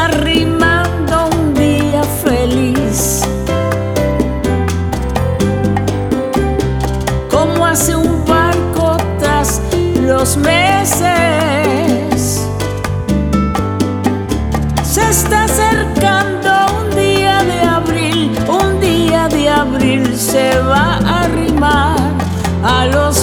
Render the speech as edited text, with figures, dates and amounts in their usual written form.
arrimando un día feliz, como hace un barco tras los meses. Se está acercando un día de abril, un día de abril se va a arrimar a los